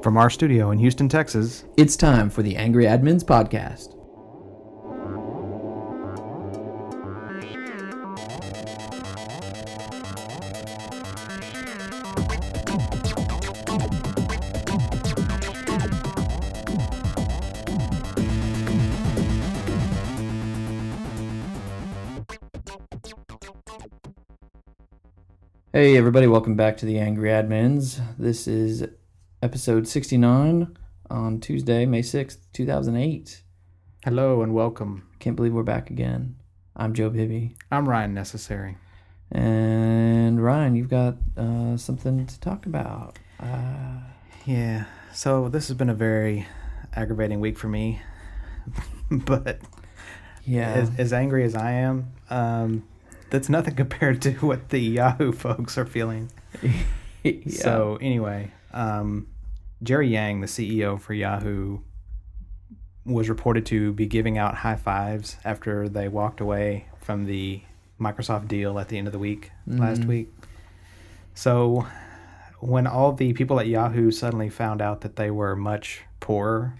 From our studio in Houston, Texas, It's time for the Angry Admins Podcast. Hey everybody, welcome back to the Angry Admins. This is episode 69 on Tuesday, May 6th, 2008. hello and welcome. Can't believe we're back again. I'm Joe Bibby. I'm Ryan Necessary. And Ryan, you've got something to talk about. Yeah, so this has been a very aggravating week for me, but Yeah. as angry as I am, that's nothing compared to what the Yahoo folks are feeling. Yeah. So anyway, Jerry Yang, the CEO for Yahoo, was reported to be giving out high fives after they walked away from the Microsoft deal at the end of the week last week. So when all the people at Yahoo suddenly found out that they were much poorer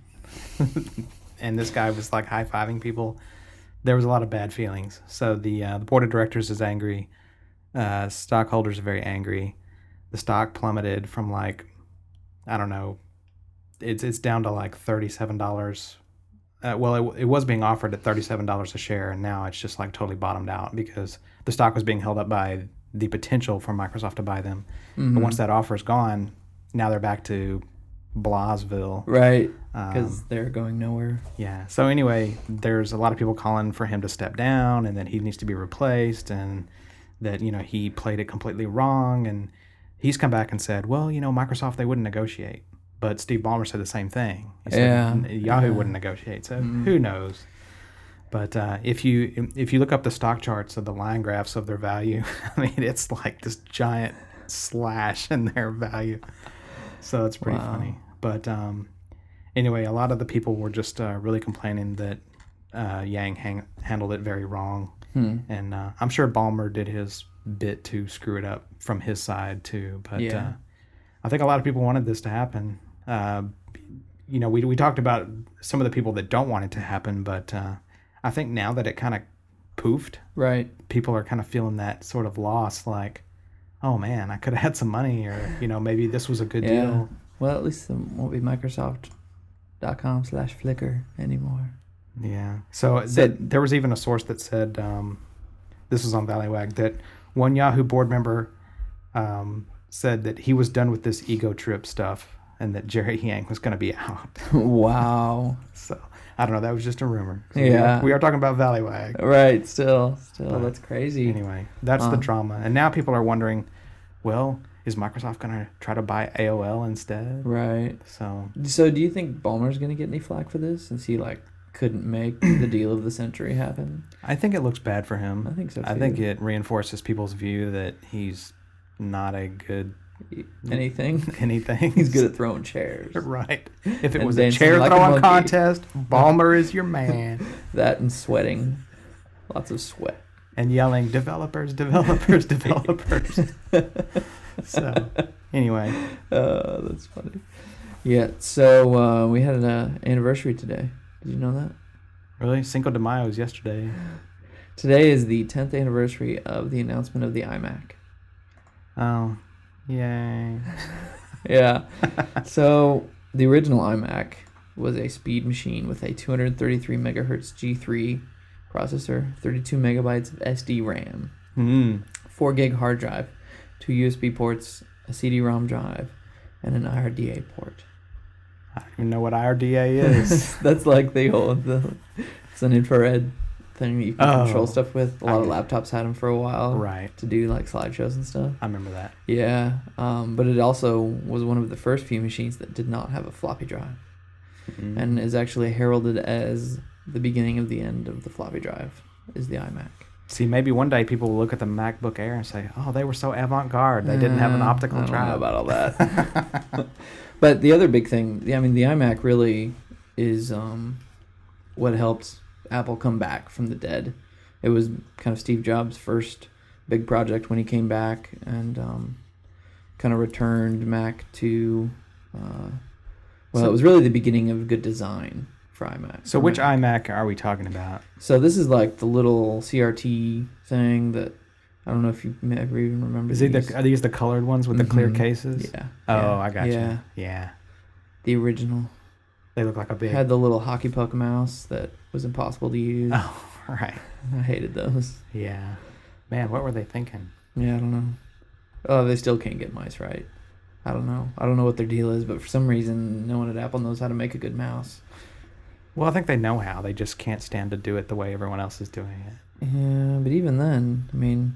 and this guy was like high-fiving people, there was a lot of bad feelings. So the board of directors is angry. Stockholders are very angry. The stock plummeted from like, I don't know, it's down to like $37. It was being offered at $37 a share, and now it's just like totally bottomed out because the stock was being held up by the potential for Microsoft to buy them. Mm-hmm. But once that offer is gone, now they're back to Blasville. Right, because they're going nowhere. Yeah. So anyway, there's a lot of people calling for him to step down and that he needs to be replaced and that, he played it completely wrong. And he's come back and said, well, Microsoft, they wouldn't negotiate. But Steve Ballmer said the same thing. He said Yahoo wouldn't negotiate. So who knows? But if you look up the stock charts of the line graphs of their value, I mean, it's like this giant slash in their value. So it's pretty funny. But anyway, a lot of the people were just really complaining that Yang handled it very wrong. And I'm sure Ballmer did his bit to screw it up from his side too. But I think a lot of people wanted this to happen. We talked about some of the people that don't want it to happen, but I think now that it kind of poofed, Right. people are kind of feeling that sort of loss, like, oh man, I could have had some money, or maybe this was a good deal. Well, at least it won't be Microsoft.com/Flickr anymore. Yeah. So there was even a source that said, this was on Valleywag, that one Yahoo board member said that he was done with this ego trip stuff and that Jerry Yang was going to be out. Wow. So I don't know. That was just a rumor. So Yeah. we are talking about Valleywag. Right. Still, that's crazy. Anyway, that's the drama. And now people are wondering, well, is Microsoft going to try to buy AOL instead? Right. So do you think Ballmer's going to get any flack for this since he couldn't make the deal of the century happen? I think it looks bad for him. I think so too. I think it reinforces people's view that he's not a good anything. He's good at throwing chairs. Right. If it And was a dancing chair like a throwing monkey. contest, Ballmer is your man. That and sweating. Lots of sweat. And yelling, developers, developers, developers. So, anyway. That's funny. Yeah, so we had an anniversary today. Did you know that? Really? Cinco de Mayo is yesterday. Today is the 10th anniversary of the announcement of the iMac. Oh, yay. Yeah. So the original iMac was a speed machine with a 233 megahertz G3 processor, 32 megabytes of SD RAM, 4 gig hard drive, 2 USB ports, a CD-ROM drive, and an IRDA port. I don't even know what IRDA is. That's like it's an infrared thing that you can control stuff with. A lot of laptops had them for a while. Right. To do slideshows and stuff. I remember that. Yeah. But it also was one of the first few machines that did not have a floppy drive. And is actually heralded as the beginning of the end of the floppy drive is the iMac. See, maybe one day people will look at the MacBook Air and say, oh, they were so avant-garde. They didn't have an optical drive. I don't know about all that. But the other big thing, the iMac really is what helped Apple come back from the dead. It was kind of Steve Jobs' first big project when he came back and kind of returned Mac to Well, So- it was really the beginning of good design for iMac. So which iMac are we talking about? So this is like the little CRT thing that I don't know if you ever even remember. Are these the colored ones with the clear cases? Yeah. Oh, yeah, I got yeah. you. Yeah. The original. They look like a big. Had the little hockey puck mouse that was impossible to use. Oh, right. I hated those. Yeah. Man, what were they thinking? Yeah, I don't know. Oh, they still can't get mice right. I don't know. I don't know what their deal is, but for some reason, no one at Apple knows how to make a good mouse. Well, I think they know how. They just can't stand to do it the way everyone else is doing it. Yeah, but even then, I mean,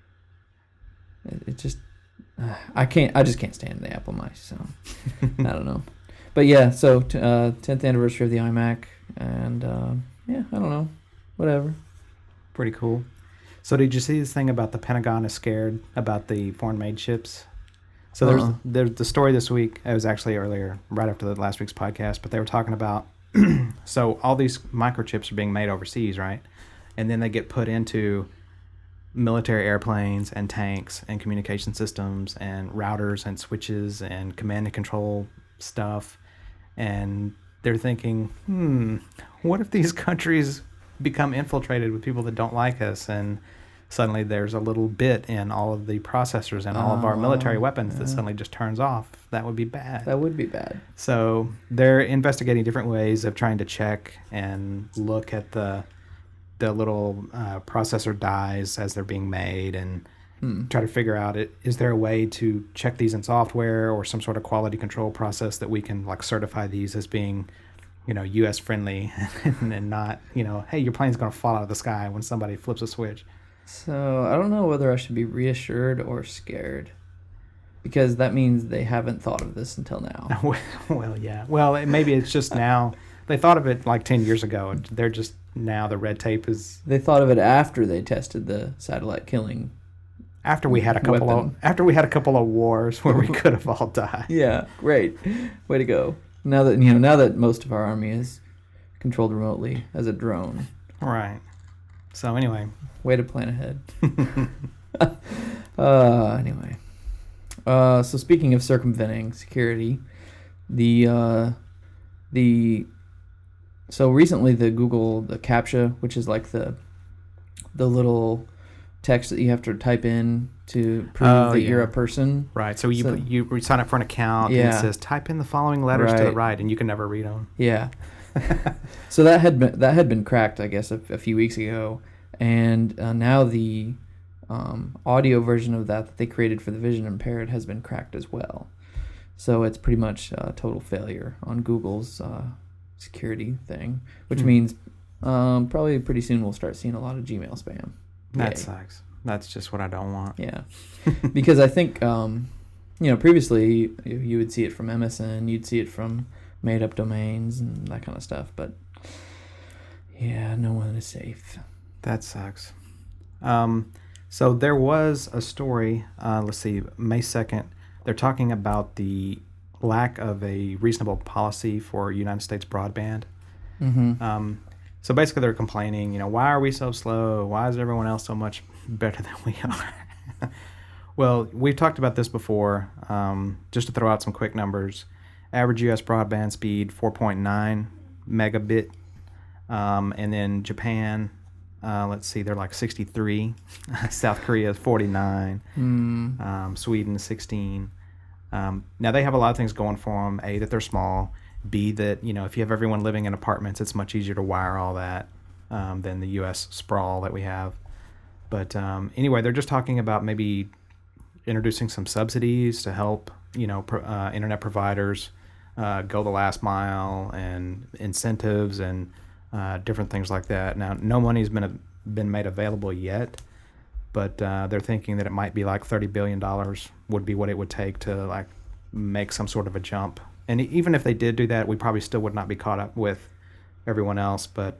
it just I just can't stand the Apple mice. So I don't know. But yeah, so 10th anniversary of the iMac, and yeah, I don't know, whatever. Pretty cool. So did you see this thing about the Pentagon is scared about the foreign-made chips? So there's the story this week. It was actually earlier, right after the last week's podcast, but they were talking about so all these microchips are being made overseas, right? And then they get put into military airplanes and tanks and communication systems and routers and switches and command and control stuff. And they're thinking, what if these countries become infiltrated with people that don't like us, and suddenly there's a little bit in all of the processors and all of our military weapons that suddenly just turns off? That would be bad. That would be bad. So they're investigating different ways of trying to check and look at the little processor dies as they're being made, and try to figure out is there a way to check these in software or some sort of quality control process that we can like certify these as being, U.S. friendly and not, hey, your plane's going to fall out of the sky when somebody flips a switch. So I don't know whether I should be reassured or scared, because that means they haven't thought of this until now. Well, yeah. Well, maybe it's just now. They thought of it like 10 years ago, and they're just now the red tape is... They thought of it after they tested the satellite killing. After we had a couple of wars where we could have all died. Yeah, great. Way to go. Now that most of our army is controlled remotely as a drone. Right. So anyway. Way to plan ahead. Anyway. So speaking of circumventing security, so recently the CAPTCHA, which is like the little text that you have to type in to prove that you're a person. Right. So you sign up for an account and it says type in the following letters to the right, and you can never read them. Yeah. So that had been cracked, I guess, a few weeks ago, and now the audio version of that they created for the vision impaired has been cracked as well. So it's pretty much a total failure on Google's security thing, which means probably pretty soon we'll start seeing a lot of Gmail spam. That sucks. That's just what I don't want. Yeah. Because I think, previously you would see it from MSN, you'd see it from made-up domains and that kind of stuff, but yeah, no one is safe. That sucks. So there was a story, let's see, May 2nd, they're talking about the lack of a reasonable policy for United States broadband. Mm-hmm. So basically they're complaining, why are we so slow? Why is everyone else so much better than we are? Well, we've talked about this before. Just to throw out some quick numbers, average U.S. broadband speed, 4.9 megabit. And then Japan, let's see, they're like 63. South Korea is 49. Sweden is 16. Now they have a lot of things going for them. A, that they're small. B, that if you have everyone living in apartments, it's much easier to wire all that than the U.S. sprawl that we have. But anyway, they're just talking about maybe introducing some subsidies to help internet providers go the last mile, and incentives and different things like that. Now, no money's been made available yet, but they're thinking that it might be like $30 billion would be what it would take to like make some sort of a jump. And even if they did do that, we probably still would not be caught up with everyone else. But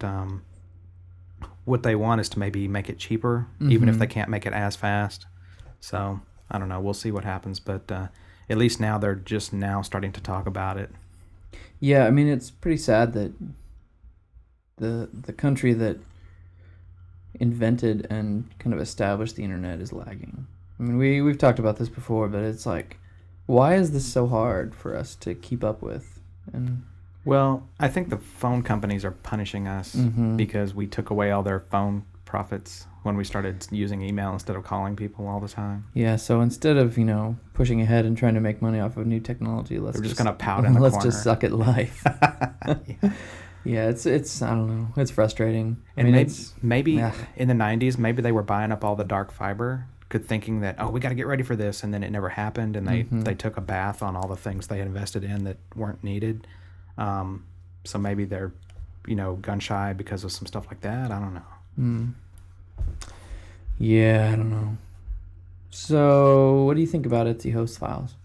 what they want is to maybe make it cheaper, even if they can't make it as fast. So I don't know. We'll see what happens. But at least now they're just now starting to talk about it. Yeah, I mean, it's pretty sad that the country that invented and kind of established the internet is lagging. I mean, we've talked about this before, but it's like, why is this so hard for us to keep up with? And Well, I think the phone companies are punishing us Mhm. because we took away all their phone profits when we started using email instead of calling people all the time. yeah, so instead of pushing ahead and trying to make money off of new technology, let's They're just just gonna pout in the let's corner. just suck at life. Yeah. Yeah, it's I don't know, it's frustrating. And maybe ugh. in the 90s, maybe they were buying up all the dark fiber, thinking that, oh, we got to get ready for this, and then it never happened, and they took a bath on all the things they had invested in that weren't needed. So maybe they're, gun shy because of some stuff like that. I don't know. Yeah, I don't know. So, what do you think about Etsy host files?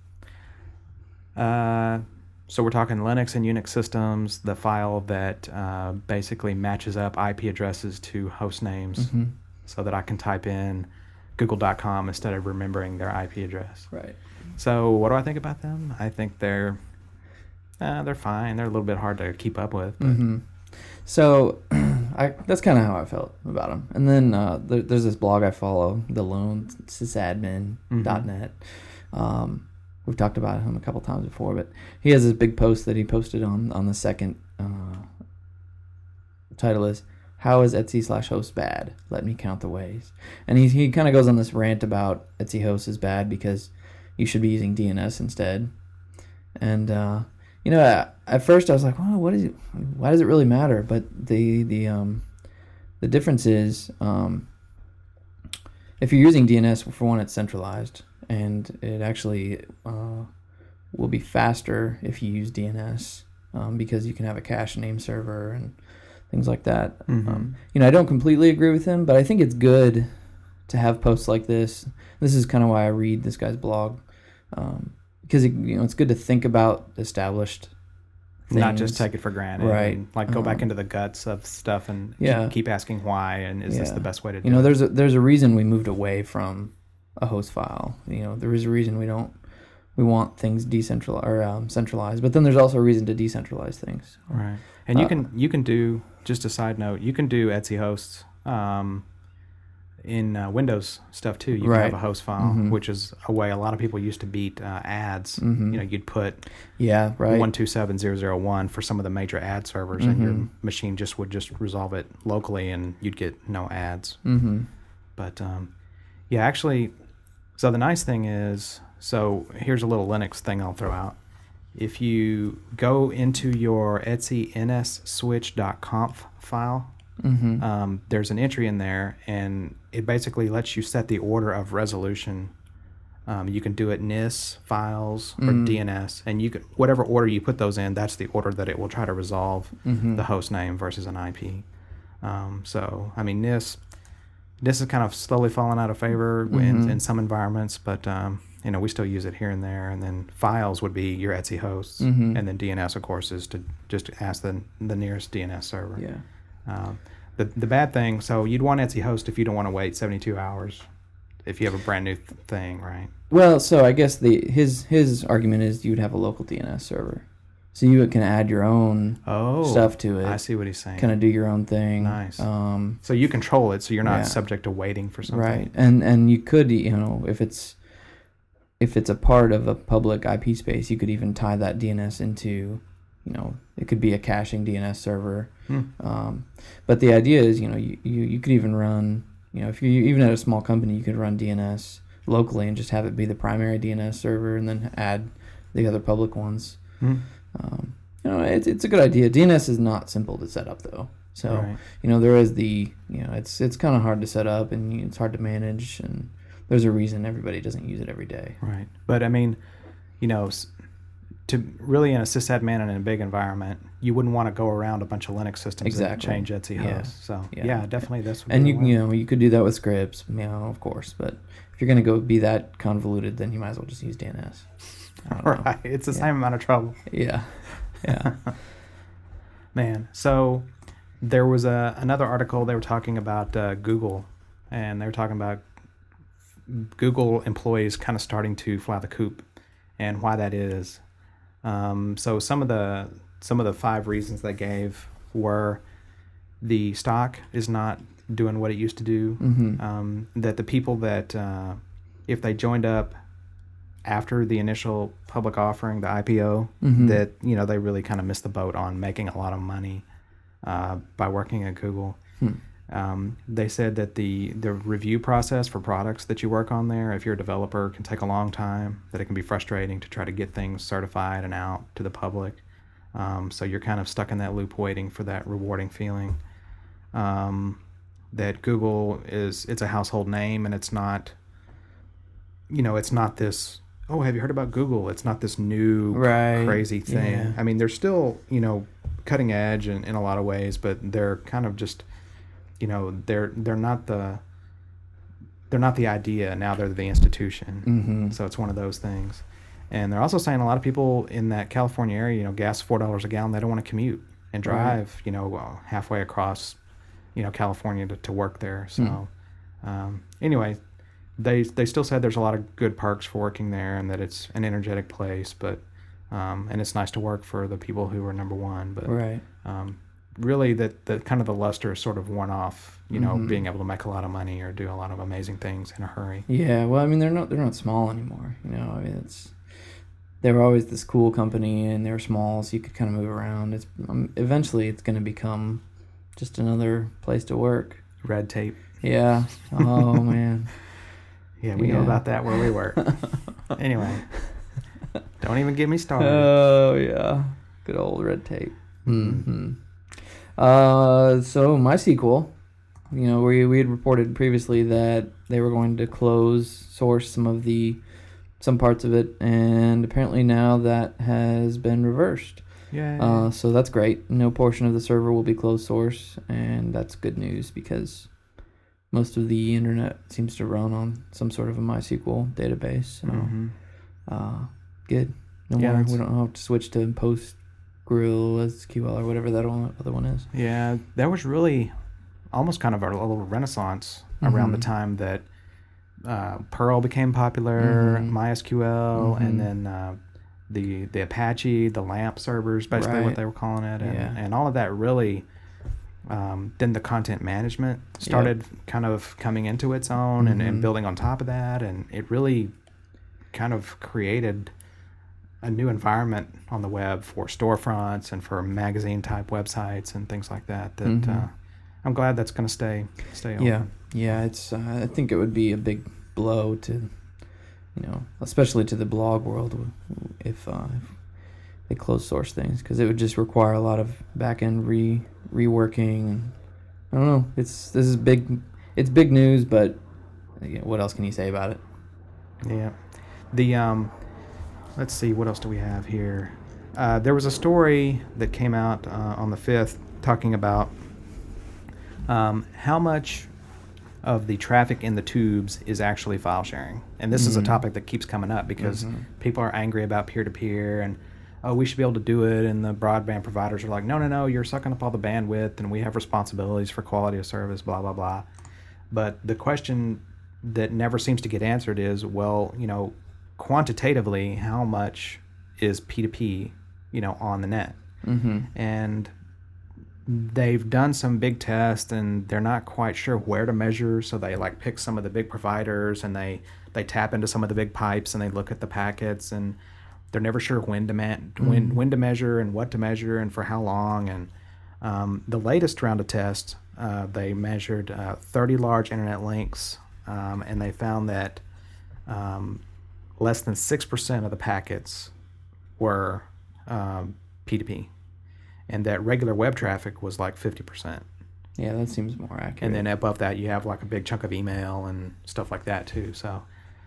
So we're talking Linux and Unix systems, the file that basically matches up IP addresses to host names so that I can type in google.com instead of remembering their IP address. Right. So what do I think about them? I think they're fine. They're a little bit hard to keep up with. But So, that's kind of how I felt about them. And then there's this blog I follow, the lone sysadmin.net. We've talked about him a couple times before, but he has this big post that he posted on the second title is, "How is Etsy/host bad? Let me count the ways." And he kind of goes on this rant about Etsy host is bad because you should be using DNS instead. And at first I was like, well, why does it really matter? But the difference is, if you're using DNS, for one, it's centralized, and it actually will be faster if you use DNS because you can have a cache name server and things like that. I don't completely agree with him, but I think it's good to have posts like this. This is kind of why I read this guy's blog, because it's good to think about established things. Not just take it for granted. Right. And, go back into the guts of stuff and keep asking why, and is this the best way to do it? There's a reason we moved away from a host file. There is a reason we want things decentralized or centralized, but then there's also a reason to decentralize things. Right. And you can do, just a side note, you can do Etsy hosts in Windows stuff too. You can have a host file, which is a way a lot of people used to beat ads. You'd put 127001 for some of the major ad servers, and your machine would just resolve it locally, and you'd get no ads. But actually, so the nice thing is, so here's a little Linux thing I'll throw out. If you go into your Etsy nsswitch.conf file, there's an entry in there, and it basically lets you set the order of resolution. You can do it NIS files or DNS, and you can, whatever order you put those in, that's the order that it will try to resolve the host name versus an IP. So I mean, NIS is kind of slowly falling out of favor in some environments, but we still use it here and there. And then files would be your Etsy hosts, and then DNS, of course, is to just ask the nearest DNS server. Yeah. The bad thing, so you'd want Etsy host if you don't want to wait 72 hours if you have a brand new thing, right? Well, so I guess his argument is you'd have a local DNS server, so you can add your own stuff to it. I see what he's saying. Kind of do your own thing. Nice. So you control it, so you're not subject to waiting for something. Right, and you could, if it's a part of a public IP space, you could even tie that DNS into, it could be a caching DNS server. But the idea is, you could even run, if you're even at a small company, you could run DNS locally and just have it be the primary DNS server, and then add the other public ones. It's a good idea. DNS is not simple to set up though. So, there is it's kind of hard to set up, and it's hard to manage, and there's a reason everybody doesn't use it every day. Right. But I mean, to really in a sysadmin and in a big environment, you wouldn't want to go around a bunch of Linux systems and change Etsy hosts. So definitely this would be you could do that with scripts, of course, but if you're going to go be that convoluted, then you might as well just use DNS. Right. It's the same amount of trouble. Yeah. Yeah. Man. So there was another article, they were talking about Google, and they were talking about Google employees kind of starting to fly the coop, and why that is. So some of the 5 reasons they gave were the stock is not doing what it used to do. That the people that if they joined up after the initial public offering, the IPO, Mm-hmm. that they really kind of missed the boat on making a lot of money by working at Google. They said that the review process for products that you work on there, if you're a developer, can take a long time, that it can be frustrating to try to get things certified and out to the public. So you're kind of stuck in that loop waiting for that rewarding feeling. That Google it's a household name, and it's not, it's not this, oh, have you heard about Google? It's not this new Right. crazy thing. Yeah. I mean, they're still, cutting edge in a lot of ways, but they're kind of just, they're not the idea. Now they're the institution. Mm-hmm. So it's one of those things. And they're also saying a lot of people in that California area, gas $4 a gallon, they don't want to commute and drive, halfway across, California to work there. So anyway, they still said there's a lot of good perks for working there, and that it's an energetic place, but and it's nice to work for the people who are number one. But Right. really, that the kind of the luster is sort of worn off, being able to make a lot of money or do a lot of amazing things in a hurry. Yeah. Well, I mean, they're not small anymore. I mean, they were always this cool company, and they were small, so you could kind of move around. It's eventually it's going to become just another place to work. Red tape. Yeah. Oh man. Yeah, we know Yeah. about that where we work. Anyway, don't even get me started. Oh yeah. Good old red tape. Mm-hmm. So MySQL, we had reported previously that they were going to close source some parts of it, and apparently now that has been reversed. Yeah. So that's great. No portion of the server will be closed source, and that's good news because most of the internet seems to run on some sort of a MySQL database. So good. We don't have to switch to PostgreSQL or whatever that other one is. Yeah, there was really almost kind of a little renaissance around the time that Perl became popular, MySQL, and then the Apache, the LAMP servers, basically what they were calling it, and all of that really. Then the content management started kind of coming into its own and building on top of that, and it really kind of created a new environment on the web for storefronts and for magazine type websites and things like that. I'm glad that's going to stay open. Yeah. It's I think it would be a big blow to, especially to the blog world if they close source things, because it would just require a lot of back end reworking. And I don't know. This is big. It's big news, but what else can you say about it? Yeah. The let's see, what else do we have here? There was a story that came out on the 5th talking about how much of the traffic in the tubes is actually file sharing. And this is a topic that keeps coming up because people are angry about peer-to-peer and, oh, we should be able to do it. And the broadband providers are like, no, you're sucking up all the bandwidth and we have responsibilities for quality of service, blah, blah, blah. But the question that never seems to get answered is, well, quantitatively, how much is P2P, on the net? And they've done some big tests and they're not quite sure where to measure. So they pick some of the big providers and they tap into some of the big pipes and they look at the packets, and they're never sure when to measure and what to measure and for how long. And the latest round of tests, they measured 30 large internet links, and they found that less than 6% of the packets were P2P, and that regular web traffic was 50%. Yeah, that seems more accurate. And then above that, you have a big chunk of email and stuff like that too. So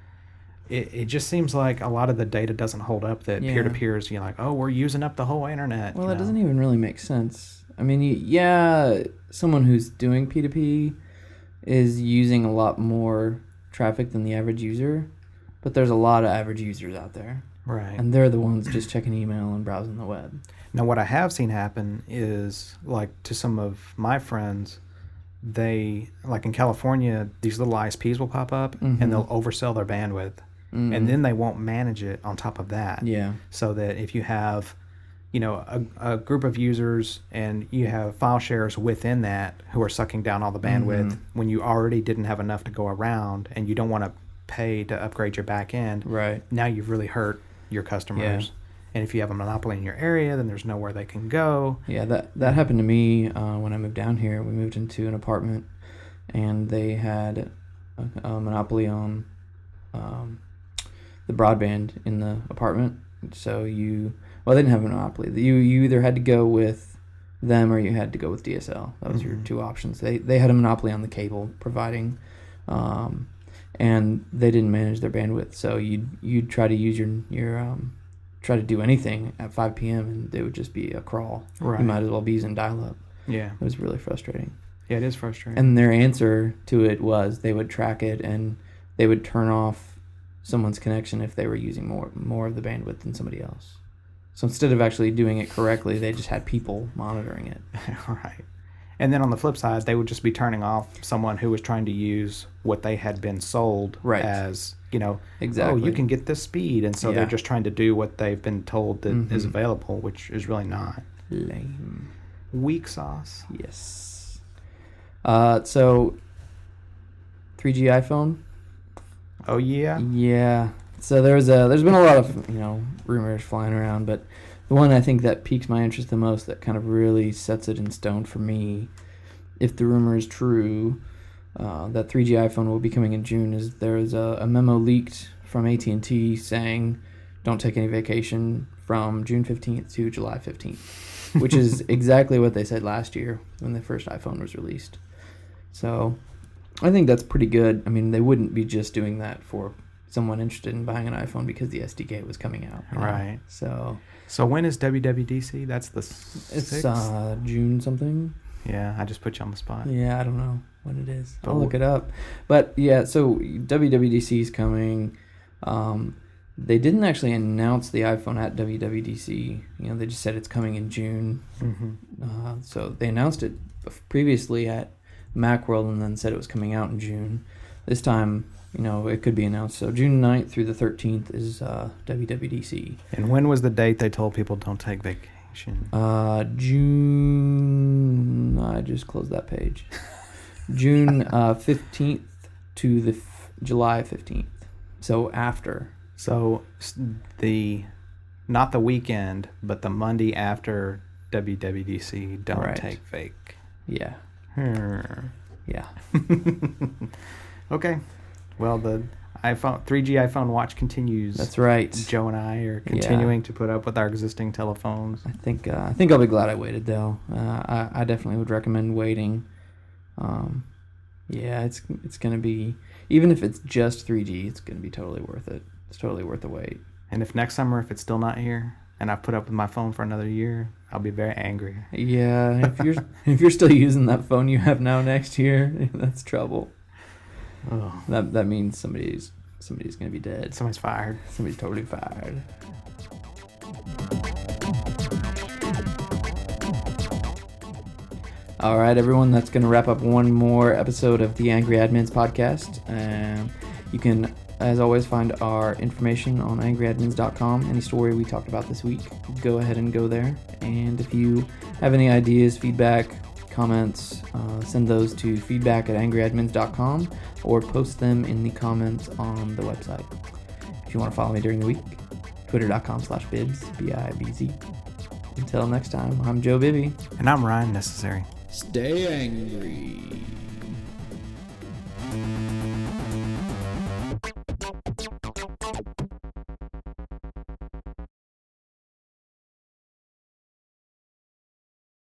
it just seems like a lot of the data doesn't hold up. That peer-to-peer is, oh, we're using up the whole internet. Well, that doesn't even really make sense. I mean, someone who's doing P2P is using a lot more traffic than the average user, but there's a lot of average users out there. Right. And they're the ones just checking email and browsing the web. Now, what I have seen happen is, to some of my friends, they, in California, these little ISPs will pop up and they'll oversell their bandwidth. And then they won't manage it on top of that. Yeah. So that if you have, a group of users and you have file shares within that who are sucking down all the bandwidth when you already didn't have enough to go around, and you don't want to pay to upgrade your back end, Right. now you've really hurt your customers. And if you have a monopoly in your area, then there's nowhere they can go. Yeah, that happened to me when I moved down here. We moved into an apartment, and they had a monopoly on the broadband in the apartment. So they didn't have a monopoly. You either had to go with them or you had to go with DSL. That was your two options. They had a monopoly on the cable providing, and they didn't manage their bandwidth. So you'd try to use your try to do anything at 5 p.m. and it would just be a crawl. Right. You might as well be using dial-up. Yeah. It was really frustrating. Yeah, it is frustrating. And their answer to it was they would track it and they would turn off someone's connection if they were using more of the bandwidth than somebody else. So instead of actually doing it correctly, they just had people monitoring it. Right. And then on the flip side, they would just be turning off someone who was trying to use what they had been sold as, Exactly. oh, you can get this speed. And so Yeah. they're just trying to do what they've been told that is available, which is really not. Lame. Weak sauce. Yes. So 3G iPhone. Oh, yeah? Yeah. So there's been a lot of rumors flying around, but the one I think that piques my interest the most, that kind of really sets it in stone for me, if the rumor is true, that 3G iPhone will be coming in June, is there is a memo leaked from AT&T saying don't take any vacation from June 15th to July 15th, which is exactly what they said last year when the first iPhone was released. So I think that's pretty good. I mean, they wouldn't be just doing that for someone interested in buying an iPhone because the SDK was coming out. Right. So when is WWDC? That's the it's 6th? June something. Yeah, I just put you on the spot. Yeah, I don't know when it is. But I'll look it up. But yeah, so WWDC is coming. They didn't actually announce the iPhone at WWDC. They just said it's coming in June. Mm-hmm. So they announced it previously at Macworld and then said it was coming out in June. This time, it could be announced. So June 9th through the 13th is WWDC. And when was the date they told people don't take vacation? June... I just closed that page. June 15th to the July 15th. So after. So not the weekend, but the Monday after WWDC, don't take fake. Yeah. Yeah. Okay. Well, the 3G iPhone watch continues. That's right. Joe and I are continuing to put up with our existing telephones. I think I'll be glad I waited though. I definitely would recommend waiting. Yeah, it's gonna be, even if it's just 3G, it's gonna be totally worth it. It's totally worth the wait. And if next summer, if it's still not here, and I've put up with my phone for another year, I'll be very angry. Yeah, if you're still using that phone you have now next year, that's trouble. Oh. That means somebody's gonna be dead. Somebody's fired. Somebody's totally fired. All right, everyone, that's going to wrap up one more episode of the Angry Admins podcast. You can, as always, find our information on angryadmins.com. Any story we talked about this week, go ahead and go there. And if you have any ideas, feedback, comments, send those to feedback@angryadmins.com or post them in the comments on the website. If you want to follow me during the week, twitter.com/bibs, BIBZ. Until next time, I'm Joe Bibby. And I'm Ryan Necessary. Stay angry.